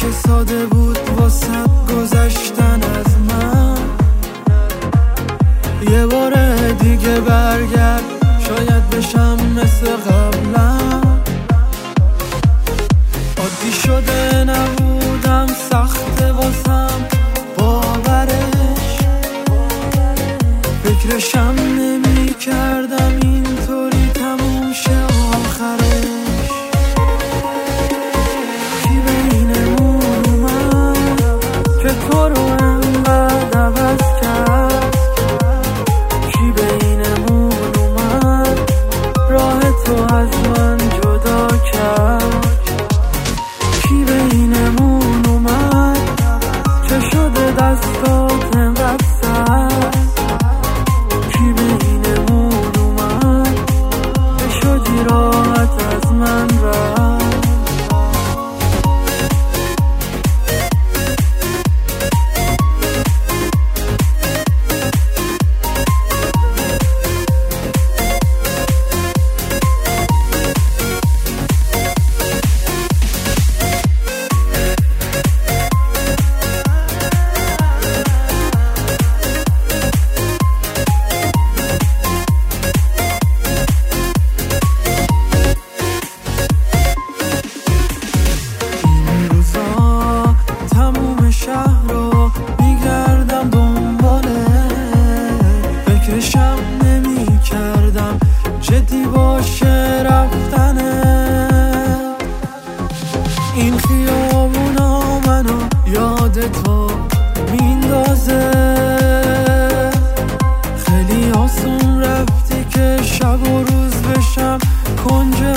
که ساده بود واسه گذشتن از من. یه بار دیگه برگرد شاید بشم مثل قبلا. عادی شده نبودم سخته واسم باورش. فکرشم نمی کردم اینطوری تموم شه آخرش. کی بینمون اومد که تو رو انقدر عوض کرد؟ کی بینمون اومد راه تو از من جدا کرد؟ کی بینمون اومد چه شده دستات انقدر سرد؟ کی بینمون اومد که شدی راحت از من رفت؟ شهر رو میگردم دنباله. فکرشم نمی کردم جدی باشه رفتنه. این خیابونا منو یاد تو میندازه. خیلی آسون رفتی که شب و روز بشم کنج